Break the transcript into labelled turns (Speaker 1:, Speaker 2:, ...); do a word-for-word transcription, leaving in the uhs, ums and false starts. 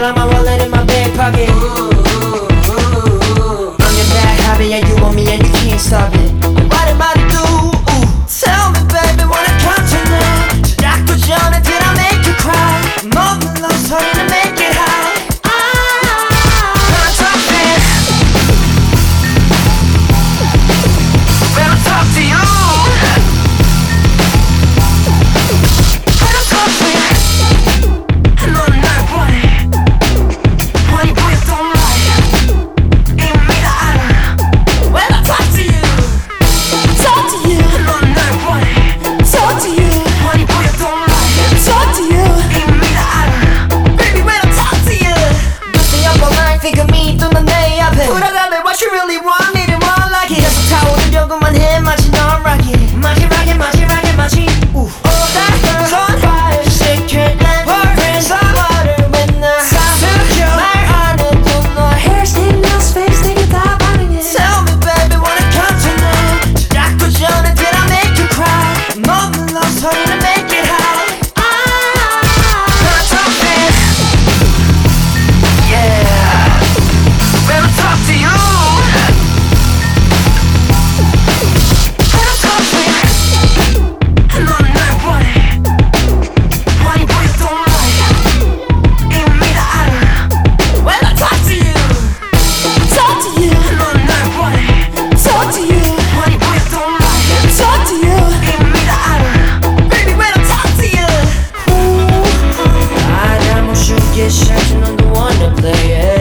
Speaker 1: got my wallet in my back pocket. Ooh, ooh, ooh. I'm your bad habit, yeah, you want me and you can't stop it. What am I to do? Ooh. Tell me, baby, when I come tonight. 시작부전에 did I make you cry? 먹는 love 소리는 make it high. I'm talking. When I talk to you, when I talk to you, 넌 날 원해. 원이 보였던 말 이미 다 알아. When I talk to you, talk to you, 넌 날 원해. Talk to you, 원이 보였던 말. Talk to you, 이미 다 알아. Baby, when I talk to you, busting up all night, think of me 또 넌 내 앞에. 불안함에 what you really want, need it more like it. 계속 타오르려고만 해 마치 넌 rocket. 마치 rocket, 마치 rocket, 마치 ooh. All that girls on fire, secret land, words of water when I 사수죠. 말 안 해도 너 hair, skin, nails, face 되게 다 반응해. Tell me, baby, when I come tonight. 시작부전에 did I make you cry? 먹는 love 소리는 make it high. I'm talking. Yeah. When I talk to you, when I talk to you, 넌 날 원해. 원이 보였던 말 이미 다 알아. When I talk to you, talk to you, 넌 날 원해. Talk to you, 원이 보였던 말. Talk to you, 이미 다 알아. Baby, when I talk to you, I got more shoot, get shot, you know the one to play it.